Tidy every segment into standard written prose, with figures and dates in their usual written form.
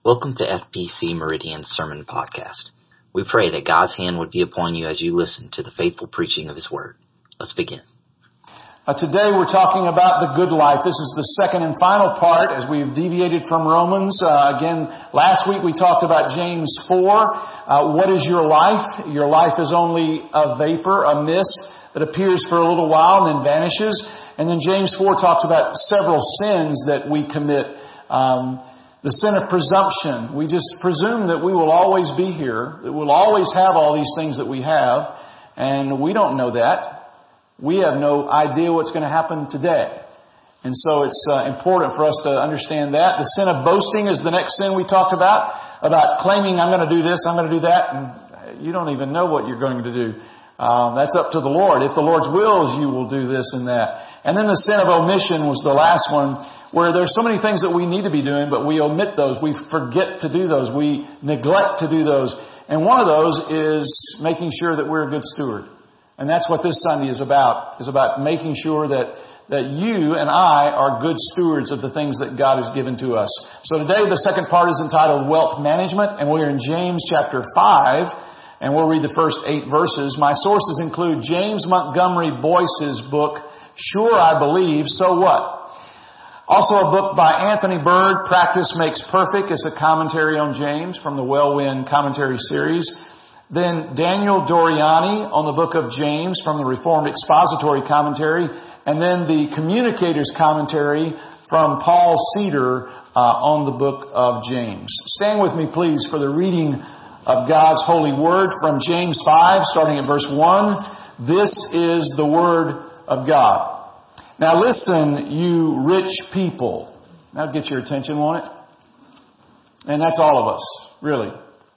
Welcome to FPC Meridian Sermon Podcast. We pray that God's hand would be upon you as you listen to the faithful preaching of His Word. Let's begin. Today we're talking about the good life. This is the second and final part as we've deviated from Romans. Again, last week we talked about James 4. What is your life? Your life is only a vapor, a mist that appears for a little while and then vanishes. And then James 4 talks about several sins that we commit. The sin of presumption. We just presume that we will always be here, that we'll always have all these things that we have, and we don't know that. We have no idea what's going to happen today. And so it's important for us to understand that. The sin of boasting is the next sin we talked about claiming I'm going to do this, I'm going to do that, and you don't even know what you're going to do. That's up to the Lord. If the Lord's will is you will do this and that. And then the sin of omission was the last one, where there's so many things that we need to be doing, but we omit those. We forget to do those. We neglect to do those. And one of those is making sure that we're a good steward. And that's what this Sunday is about making sure that you and I are good stewards of the things that God has given to us. So today the second part is entitled Wealth Management, and we're in James chapter 5, and we'll read the first 8 verses. My sources include James Montgomery Boyce's book, Sure I Believe, So What? Also a book by Anthony Bird, Practice Makes Perfect. It's a commentary on James from the Wellwind Commentary Series. Then Daniel Doriani on the book of James from the Reformed Expository Commentary. And then the Communicator's Commentary from Paul Cedar on the book of James. Stand with me, please, for the reading of God's holy word from James 5, starting at verse 1. This is the word of God. Now listen, you rich people. That'll get your attention, won't it? And that's all of us, really.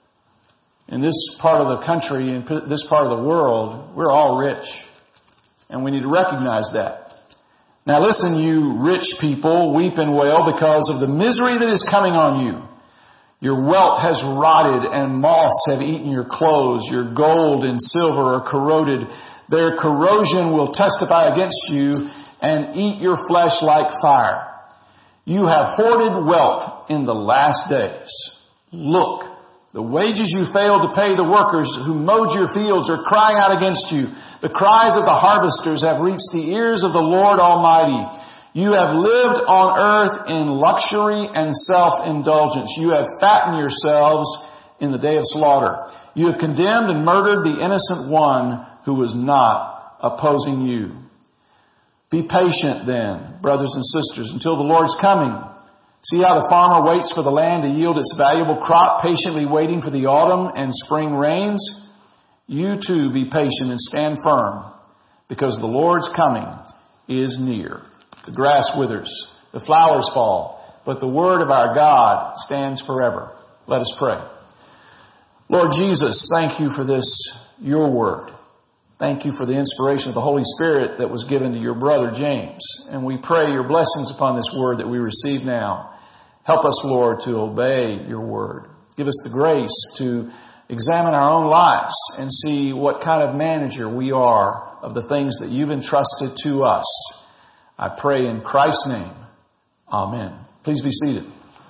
In this part of the country, in this part of the world, we're all rich. And we need to recognize that. Now listen, you rich people, weep and wail because of the misery that is coming on you. Your wealth has rotted and moths have eaten your clothes. Your gold and silver are corroded. Their corrosion will testify against you and eat your flesh like fire. You have hoarded wealth in the last days. Look, the wages you failed to pay the workers who mowed your fields are crying out against you. The cries of the harvesters have reached the ears of the Lord Almighty. You have lived on earth in luxury and self-indulgence. You have fattened yourselves in the day of slaughter. You have condemned and murdered the innocent one who was not opposing you. Be patient then, brothers and sisters, until the Lord's coming. See how the farmer waits for the land to yield its valuable crop, patiently waiting for the autumn and spring rains. You too be patient and stand firm, because the Lord's coming is near. The grass withers, the flowers fall, but the word of our God stands forever. Let us pray. Lord Jesus, thank you for this, your word. Thank you for the inspiration of the Holy Spirit that was given to your brother James. And we pray your blessings upon this word that we receive now. Help us, Lord, to obey your word. Give us the grace to examine our own lives and see what kind of manager we are of the things that you've entrusted to us. I pray in Christ's name. Amen. Please be seated.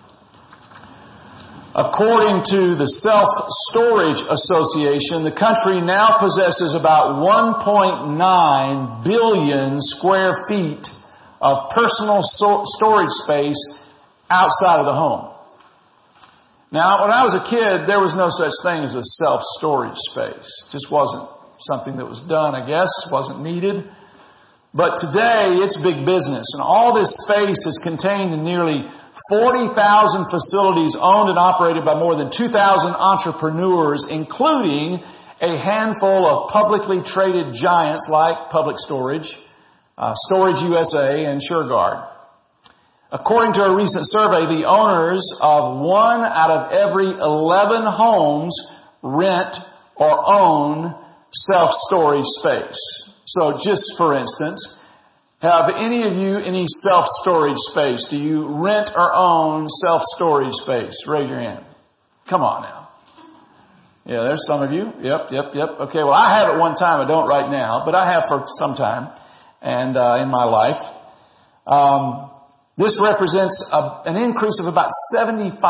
According to the Self-Storage Association, the country now possesses about 1.9 billion square feet of personal storage space outside of the home. Now, when I was a kid, there was no such thing as a self-storage space. It just wasn't something that was done, I guess. It wasn't needed. But today, it's big business. And all this space is contained in nearly 40,000 facilities owned and operated by more than 2,000 entrepreneurs, including a handful of publicly traded giants like Public Storage, Storage USA, and SureGuard. According to a recent survey, the owners of 1 out of every 11 homes rent or own self-storage space. So just for instance, have any of you any self-storage space? Do you rent or own self-storage space? Raise your hand. Come on now. Yeah, there's some of you. Yep. Okay, well, I have at one time. I don't right now, but I have for some time and in my life. This represents an increase of about 75%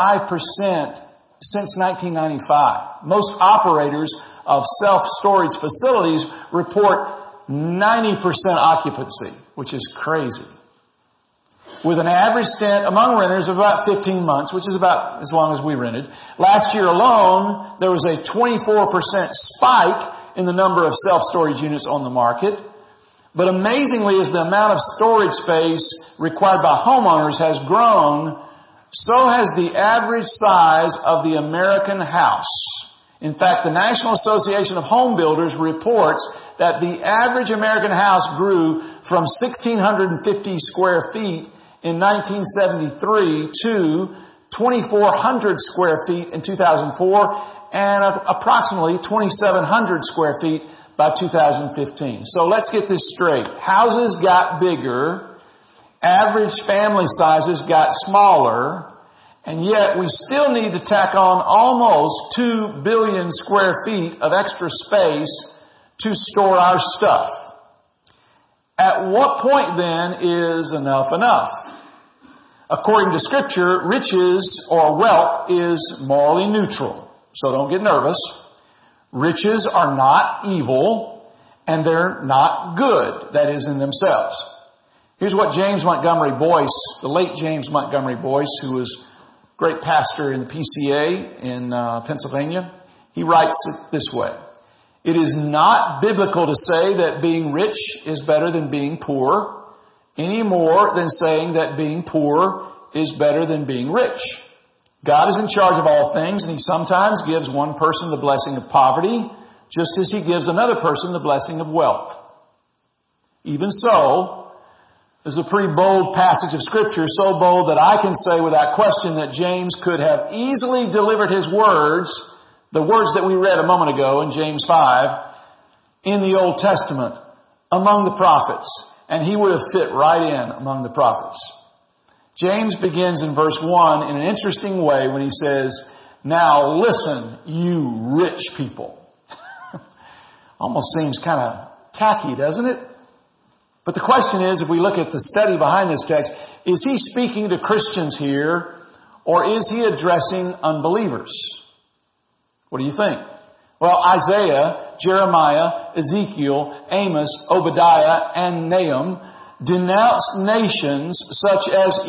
since 1995. Most operators of self-storage facilities report 90% occupancy, which is crazy. With an average stint among renters of about 15 months, which is about as long as we rented. Last year alone, there was a 24% spike in the number of self-storage units on the market. But amazingly, as the amount of storage space required by homeowners has grown, so has the average size of the American house. In fact, the National Association of Home Builders reports that the average American house grew from 1,650 square feet in 1973 to 2,400 square feet in 2004 and approximately 2,700 square feet by 2015. So let's get this straight. Houses got bigger, average family sizes got smaller, and yet we still need to tack on almost 2 billion square feet of extra space to store our stuff. At what point then is enough enough? According to Scripture, riches or wealth is morally neutral. So don't get nervous. Riches are not evil, and they're not good, that is, in themselves. Here's what James Montgomery Boyce, the late James Montgomery Boyce, who was a great pastor in the PCA in Pennsylvania, he writes it this way. It is not biblical to say that being rich is better than being poor, any more than saying that being poor is better than being rich. God is in charge of all things, and He sometimes gives one person the blessing of poverty, just as He gives another person the blessing of wealth. Even so, this is a pretty bold passage of Scripture, so bold that I can say without question that James could have easily delivered his words, the words that we read a moment ago in James 5, in the Old Testament, among the prophets, and he would have fit right in among the prophets. James begins in verse 1 in an interesting way when he says, "Now listen, you rich people." Almost seems kind of tacky, doesn't it? But the question is, if we look at the study behind this text, is he speaking to Christians here, or is he addressing unbelievers? What do you think? Well, Isaiah, Jeremiah, Ezekiel, Amos, Obadiah, and Nahum denounced nations such as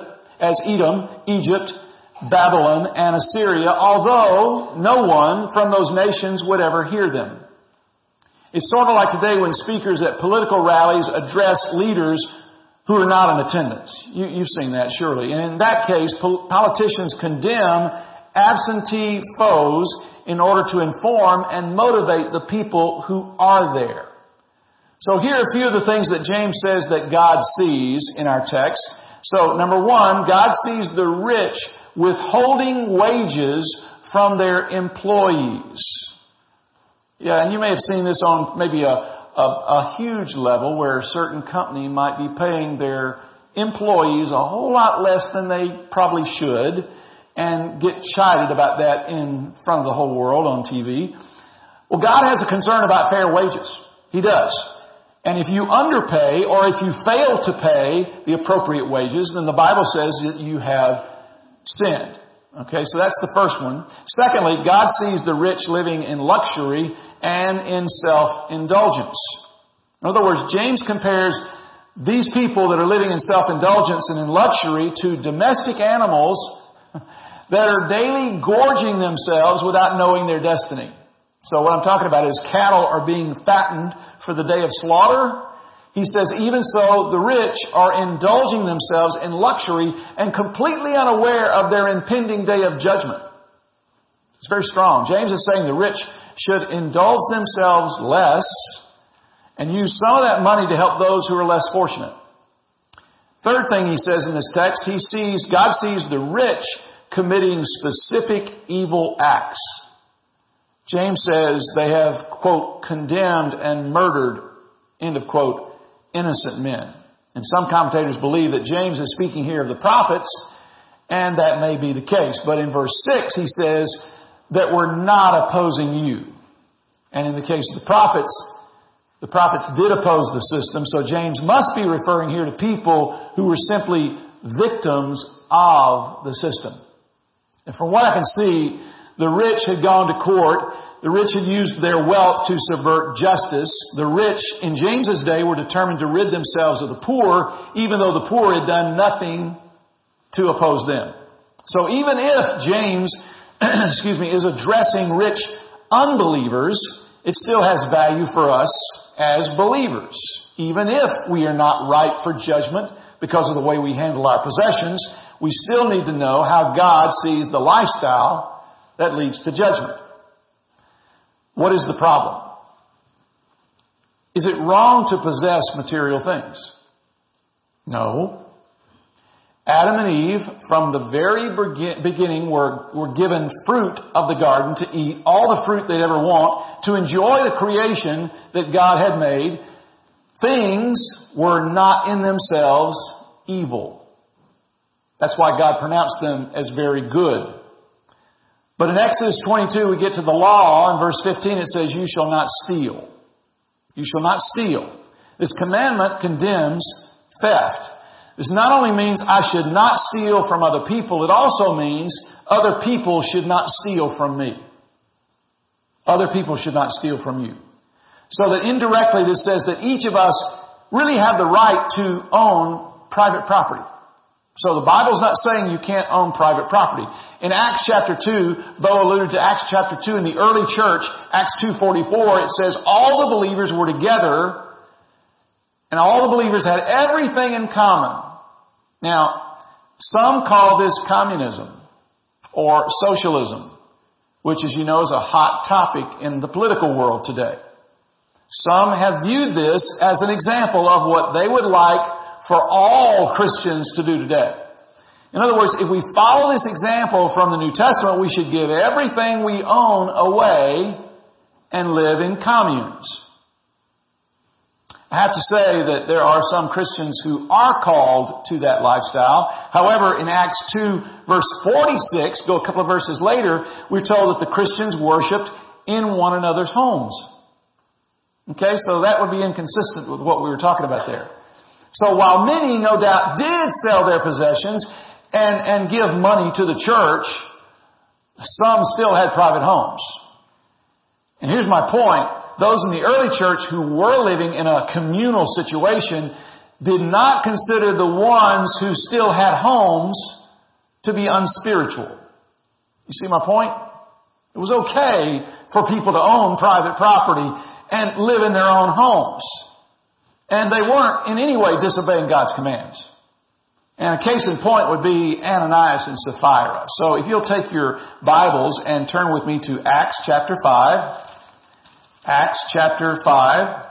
Edom, Egypt, Babylon, and Assyria, although no one from those nations would ever hear them. It's sort of like today when speakers at political rallies address leaders who are not in attendance. You've seen that, surely. And in that case, politicians condemn absentee foes in order to inform and motivate the people who are there. So here are a few of the things that James says that God sees in our text. So number one, God sees the rich withholding wages from their employees. Yeah, and you may have seen this on maybe a huge level where a certain company might be paying their employees a whole lot less than they probably should and get chided about that in front of the whole world on TV. Well, God has a concern about fair wages. He does. And if you underpay or if you fail to pay the appropriate wages, then the Bible says that you have sinned. Okay, so that's the first one. Secondly, God sees the rich living in luxury and in self-indulgence. In other words, James compares these people that are living in self-indulgence and in luxury to domestic animals that are daily gorging themselves without knowing their destiny. So what I'm talking about is cattle are being fattened for the day of slaughter. He says, even so, the rich are indulging themselves in luxury and completely unaware of their impending day of judgment. It's very strong. James is saying the rich should indulge themselves less and use some of that money to help those who are less fortunate. Third thing he says in this text, God sees the rich committing specific evil acts. James says they have, quote, condemned and murdered, end of quote, innocent men. And some commentators believe that James is speaking here of the prophets, and that may be the case. But in verse 6, he says that we're not opposing you. And in the case of the prophets did oppose the system, so James must be referring here to people who were simply victims of the system. And from what I can see, the rich had gone to court. The rich had used their wealth to subvert justice. The rich in James's day were determined to rid themselves of the poor, even though the poor had done nothing to oppose them. So even if James, is addressing rich unbelievers, it still has value for us as believers. Even if we are not ripe for judgment because of the way we handle our possessions, we still need to know how God sees the lifestyle that leads to judgment. What is the problem? Is it wrong to possess material things? No. Adam and Eve, from the very beginning, were given fruit of the garden to eat, all the fruit they'd ever want, to enjoy the creation that God had made. Things were not in themselves evil. That's why God pronounced them as very good. But in Exodus 22, we get to the law. In verse 15, it says, "You shall not steal." You shall not steal. This commandment condemns theft. This not only means I should not steal from other people, it also means other people should not steal from me. Other people should not steal from you. So that indirectly this says that each of us really have the right to own private property. So the Bible's not saying you can't own private property. In Acts chapter 2, Bo alluded to Acts chapter 2 in the early church, Acts 2:44, it says all the believers were together and all the believers had everything in common. Now, some call this communism or socialism, which, as you know, is a hot topic in the political world today. Some have viewed this as an example of what they would like for all Christians to do today. In other words, if we follow this example from the New Testament, we should give everything we own away and live in communes. I have to say that there are some Christians who are called to that lifestyle. However, in Acts 2 verse 46, go a couple of verses later, we're told that the Christians worshiped in one another's homes. Okay, so that would be inconsistent with what we were talking about there. So while many, no doubt, did sell their possessions and give money to the church, some still had private homes. And here's my point. Those in the early church who were living in a communal situation did not consider the ones who still had homes to be unspiritual. You see my point? It was okay for people to own private property and live in their own homes. And they weren't in any way disobeying God's commands. And a case in point would be Ananias and Sapphira. So if you'll take your Bibles and turn with me to Acts chapter 5. Acts chapter 5.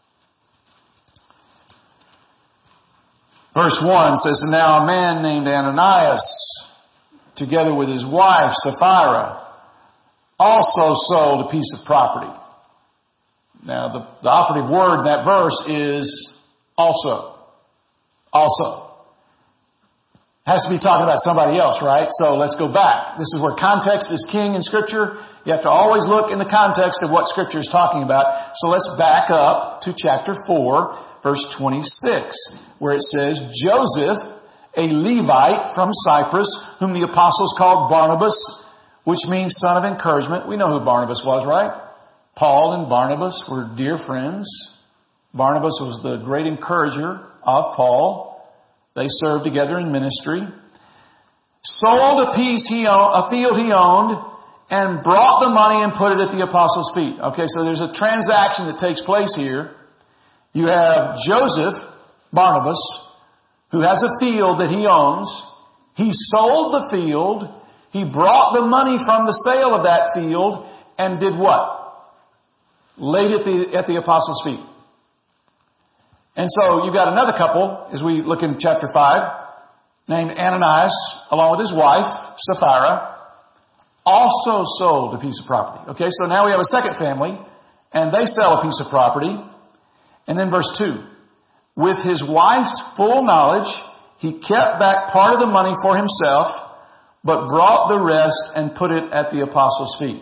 Verse 1 says, "And now a man named Ananias, together with his wife Sapphira, also sold a piece of property." Now, the operative word in that verse is also. Also. Has to be talking about somebody else, right? So let's go back. This is where context is king in Scripture. You have to always look in the context of what Scripture is talking about. So let's back up to chapter 4, verse 26, where it says, "Joseph, a Levite from Cyprus, whom the apostles called Barnabas," which means son of encouragement. We know who Barnabas was, right? Paul and Barnabas were dear friends. Barnabas was the great encourager of Paul. They served together in ministry. "Sold a field he owned, and brought the money and put it at the apostles' feet." Okay, so there's a transaction that takes place here. You have Joseph, Barnabas, who has a field that he owns. He sold the field. He brought the money from the sale of that field and did what? Laid it at the apostles' feet. And so you've got another couple, as we look in chapter 5, named Ananias, along with his wife, Sapphira, also sold a piece of property. Okay, so now we have a second family, and they sell a piece of property. And then verse 2, "With his wife's full knowledge, he kept back part of the money for himself, but brought the rest and put it at the apostles' feet."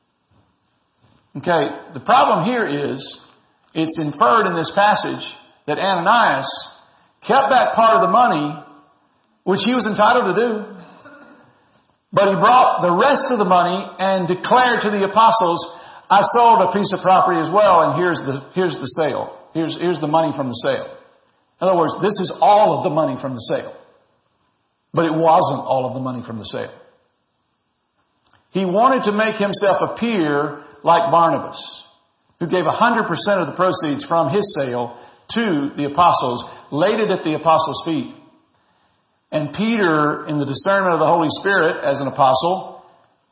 Okay, the problem here is, it's inferred in this passage that Ananias kept back part of the money which he was entitled to do. But he brought the rest of the money and declared to the apostles, I sold a piece of property as well, and here's the sale. Here's the money from the sale. In other words, this is all of the money from the sale. But it wasn't all of the money from the sale. He wanted to make himself appear like Barnabas, who gave 100% of the proceeds from his sale to the apostles, laid it at the apostles' feet. And Peter, in the discernment of the Holy Spirit as an apostle,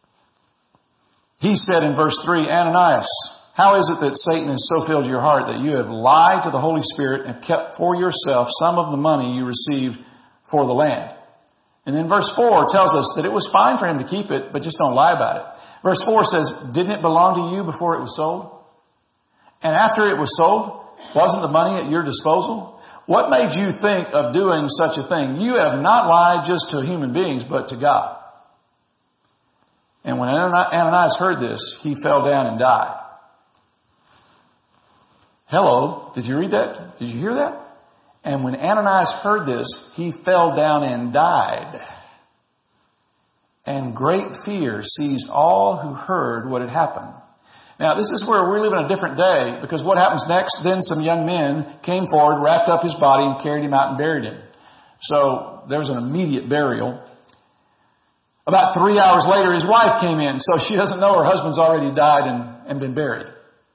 he said in verse 3, Ananias, how is it that Satan has so filled your heart that you have lied to the Holy Spirit and kept for yourself some of the money you received for the land? And then verse 4 tells us that it was fine for him to keep it, but just don't lie about it. Verse 4 says, didn't it belong to you before it was sold? And after it was sold, wasn't the money at your disposal? What made you think of doing such a thing? You have not lied just to human beings, but to God. And when Ananias heard this, he fell down and died. Hello, did you read that? Did you hear that? And when Ananias heard this, he fell down and died. And great fear seized all who heard what had happened. Now, this is where we live in a different day, because what happens next? Then some young men came forward, wrapped up his body, and carried him out and buried him. So there was an immediate burial. About 3 hours later, his wife came in, so she doesn't know her husband's already died and been buried.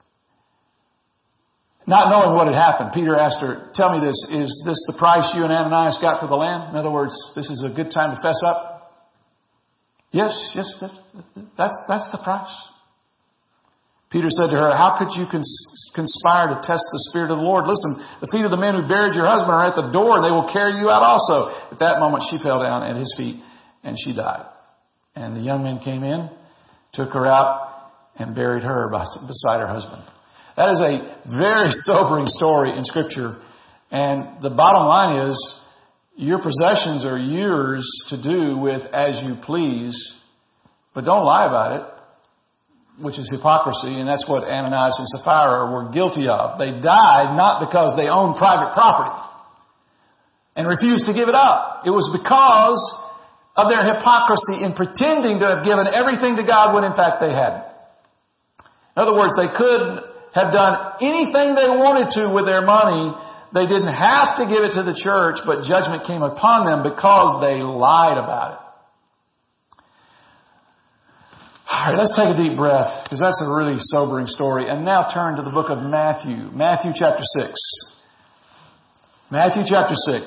Not knowing what had happened, Peter asked her, tell me this, is this the price you and Ananias got for the land? In other words, this is a good time to fess up? Yes, that's the price. Peter said to her, how could you conspire to test the Spirit of the Lord? Listen, the feet of the men who buried your husband are at the door, and they will carry you out also. At that moment, she fell down at his feet, and she died. And the young men came in, took her out, and buried her beside her husband. That is a very sobering story in Scripture. And the bottom line is, your possessions are yours to do with as you please, but don't lie about it, which is hypocrisy, and that's what Ananias and Sapphira were guilty of. They died not because they owned private property and refused to give it up. It was because of their hypocrisy in pretending to have given everything to God when in fact they hadn't. In other words, they could have done anything they wanted to with their money. They didn't have to give it to the church, but judgment came upon them because they lied about it. All right, let's take a deep breath, because that's a really sobering story. And now turn to the book of Matthew. Matthew chapter 6. Matthew chapter 6.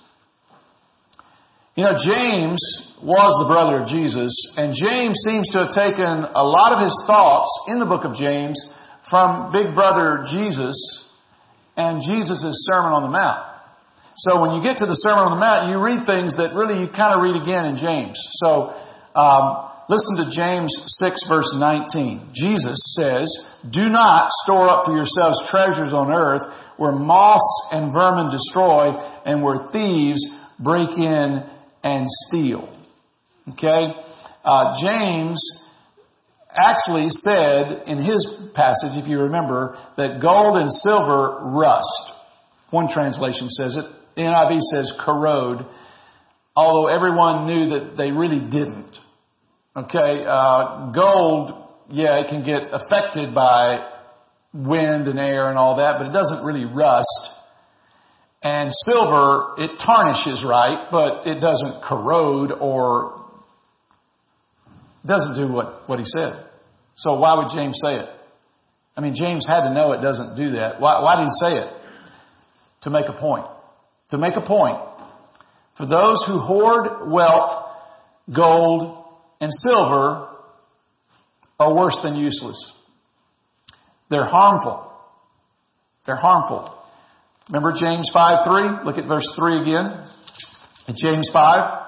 You know, James was the brother of Jesus, and James seems to have taken a lot of his thoughts in the book of James from big brother Jesus and Jesus' Sermon on the Mount. So when you get to the Sermon on the Mount, you read things that really you kind of read again in James. So listen to James 6 verse 19. Jesus says, do not store up for yourselves treasures on earth where moths and vermin destroy and where thieves break in and steal. Okay? James actually said in his passage, if you remember, that gold and silver rust. One translation says it. The NIV says corrode, although everyone knew that they really didn't. Okay, gold, yeah, it can get affected by wind and air and all that, but it doesn't really rust. And silver, it tarnishes, right, but it doesn't corrode or doesn't do what he said. So why would James say it? I mean, James had to know it doesn't do that. Why did he say it? To make a point. To make a point. For those who hoard wealth, gold, and silver are worse than useless. They're harmful. They're harmful. Remember James 5:3? Look at verse 3 again. In James 5.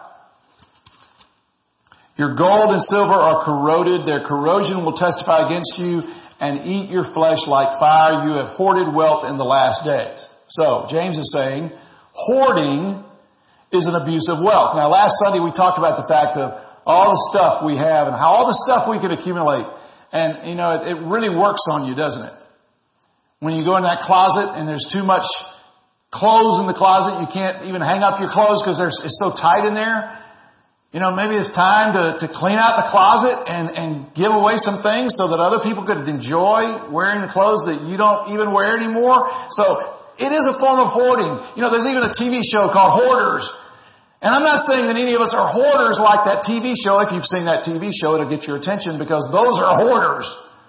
Your gold and silver are corroded. Their corrosion will testify against you and eat your flesh like fire. You have hoarded wealth in the last days. So, James is saying, hoarding is an abuse of wealth. Now, last Sunday we talked about the fact of all the stuff we have and how all the stuff we can accumulate. And, you know, it really works on you, doesn't it? When you go in that closet and there's too much clothes in the closet. You can't even hang up your clothes because it's so tight in there. Maybe it's time to clean out the closet and give away some things so that other people could enjoy wearing the clothes that you don't even wear anymore. So it is a form of hoarding. There's even a TV show called Hoarders. And I'm not saying that any of us are hoarders like that TV show. If you've seen that TV show, it'll get your attention because those are hoarders.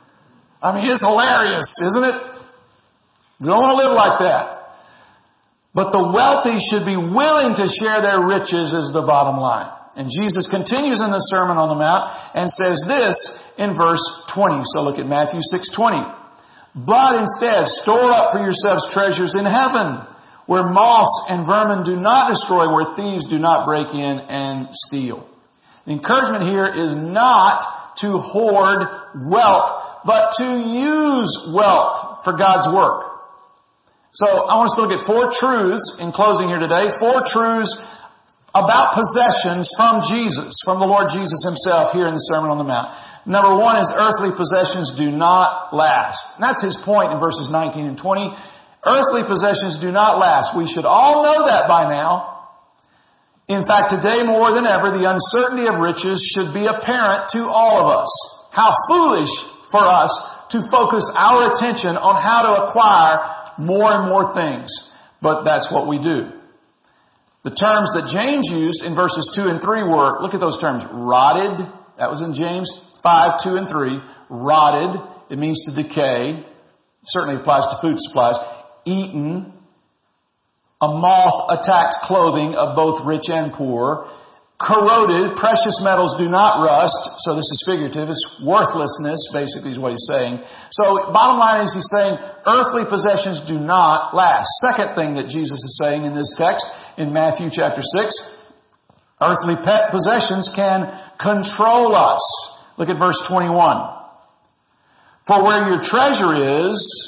I mean, it's hilarious, isn't it? We don't want to live like that. But the wealthy should be willing to share their riches is the bottom line. And Jesus continues in the Sermon on the Mount and says this in verse 20. So look at Matthew 6:20. But instead, store up for yourselves treasures in heaven, where moths and vermin do not destroy, where thieves do not break in and steal. The encouragement here is not to hoard wealth, but to use wealth for God's work. So I want us to look at 4 truths in closing here today. 4 truths about possessions from Jesus, from the Lord Jesus Himself here in the Sermon on the Mount. Number 1 is earthly possessions do not last. And that's His point in verses 19 and 20. Earthly possessions do not last. We should all know that by now. In fact, today more than ever, the uncertainty of riches should be apparent to all of us. How foolish for us to focus our attention on how to acquire more and more things. But that's what we do. The terms that James used in verses 2 and 3 were, look at those terms, rotted. That was in James 5, 2 and 3. Rotted, it means to decay. Certainly applies to food supplies. Eaten. A moth attacks clothing of both rich and poor. Corroded, precious metals do not rust. So this is figurative. It's worthlessness, basically, is what he's saying. So bottom line is he's saying earthly possessions do not last. Second thing that Jesus is saying in this text, in Matthew chapter 6, earthly possessions can control us. Look at verse 21. For where your treasure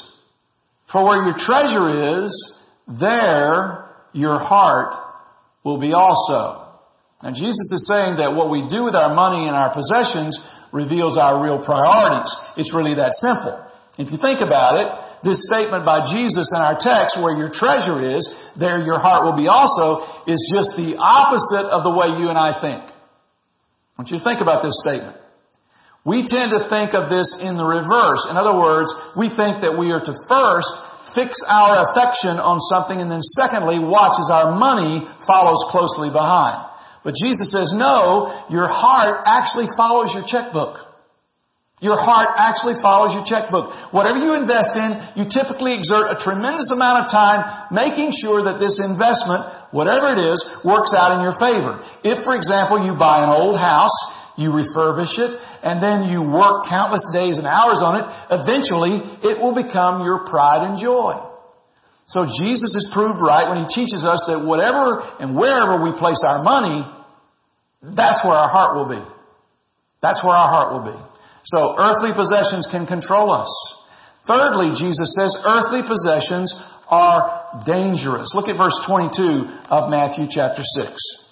is, there your heart will be also. Now Jesus is saying that what we do with our money and our possessions reveals our real priorities. It's really that simple. If you think about it, this statement by Jesus in our text, where your treasure is, there your heart will be also, is just the opposite of the way you and I think. I want you to think about this statement. We tend to think of this in the reverse. In other words, we think that we are to first fix our affection on something and then secondly watch as our money follows closely behind. But Jesus says, no, your heart actually follows your checkbook. Your heart actually follows your checkbook. Whatever you invest in, you typically exert a tremendous amount of time making sure that this investment, whatever it is, works out in your favor. If, for example, you buy an old house, you refurbish it, and then you work countless days and hours on it, eventually it will become your pride and joy. So Jesus is proved right when He teaches us that whatever and wherever we place our money, that's where our heart will be. That's where our heart will be. So earthly possessions can control us. Thirdly, Jesus says earthly possessions are dangerous. Look at verse 22 of Matthew chapter 6.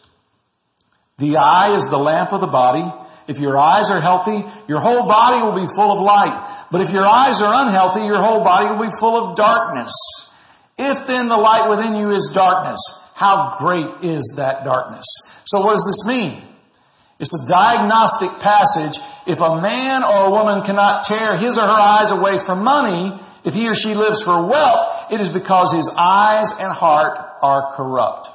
The eye is the lamp of the body. If your eyes are healthy, your whole body will be full of light. But if your eyes are unhealthy, your whole body will be full of darkness. If then the light within you is darkness, how great is that darkness? So what does this mean? It's a diagnostic passage. If a man or a woman cannot tear his or her eyes away from money, if he or she lives for wealth, it is because his eyes and heart are corrupt.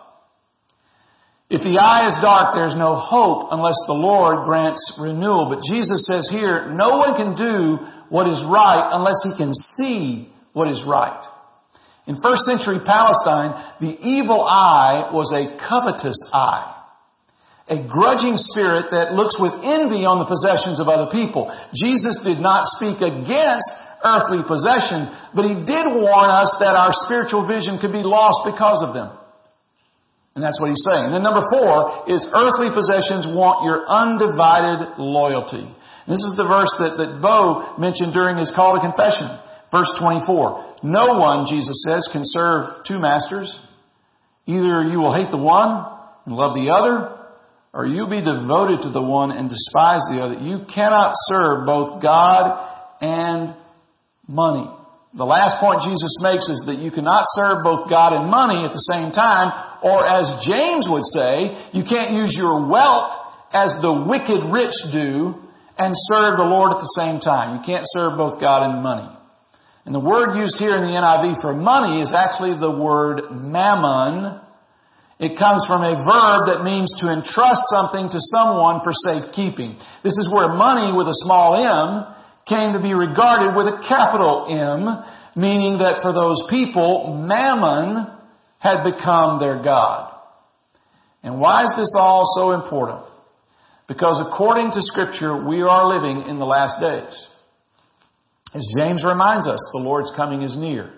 If the eye is dark, there's no hope unless the Lord grants renewal. But Jesus says here, no one can do what is right unless he can see what is right. In first century Palestine, the evil eye was a covetous eye. A grudging spirit that looks with envy on the possessions of other people. Jesus did not speak against earthly possession, but He did warn us that our spiritual vision could be lost because of them. And that's what He's saying. And then number 4 is earthly possessions want your undivided loyalty. And this is the verse that Bo mentioned during his call to confession. Verse 24. No one, Jesus says, can serve 2 masters. Either you will hate the one and love the other, or you'll be devoted to the one and despise the other. You cannot serve both God and money. The last point Jesus makes is that you cannot serve both God and money at the same time, or as James would say, you can't use your wealth as the wicked rich do and serve the Lord at the same time. You can't serve both God and money. And the word used here in the NIV for money is actually the word mammon. It comes from a verb that means to entrust something to someone for safekeeping. This is where money with a small m came to be regarded with a capital M, meaning that for those people, mammon had become their God. And why is this all so important? Because according to Scripture, we are living in the last days. As James reminds us, the Lord's coming is near.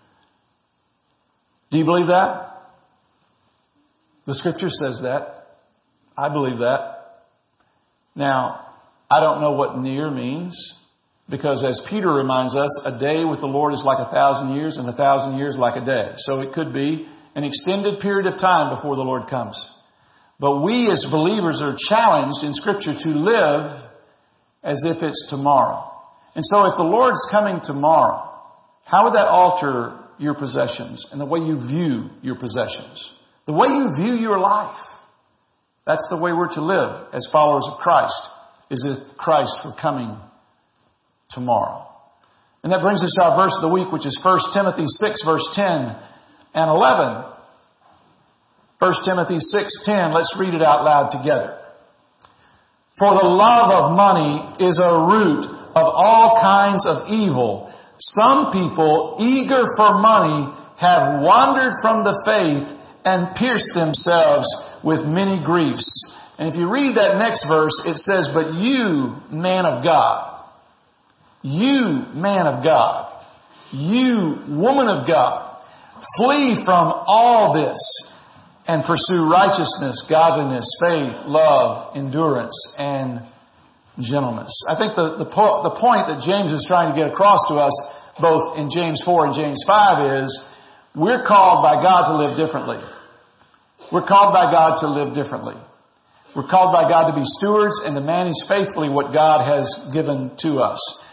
Do you believe that? The Scripture says that. I believe that. Now, I don't know what near means, because as Peter reminds us, a day with the Lord is like 1,000 years, and 1,000 years like a day. So it could be an extended period of time before the Lord comes. But we as believers are challenged in Scripture to live as if it's tomorrow. And so if the Lord's coming tomorrow, how would that alter your possessions and the way you view your possessions? The way you view your life. That's the way we're to live as followers of Christ, is if Christ were coming tomorrow. And that brings us to our verse of the week, which is 1 Timothy 6, verse 10 and 11. 1 Timothy 6:10. Let's read it out loud together. For the love of money is a root of all kinds of evil. Some people, eager for money, have wandered from the faith and pierced themselves with many griefs. And if you read that next verse, it says, but you, man of God, you, man of God, you, woman of God, flee from all this and pursue righteousness, godliness, faith, love, endurance, and gentleness. I think the point that James is trying to get across to us, both in James 4 and James 5, is we're called by God to live differently. We're called by God to live differently. We're called by God to be stewards and to manage faithfully what God has given to us.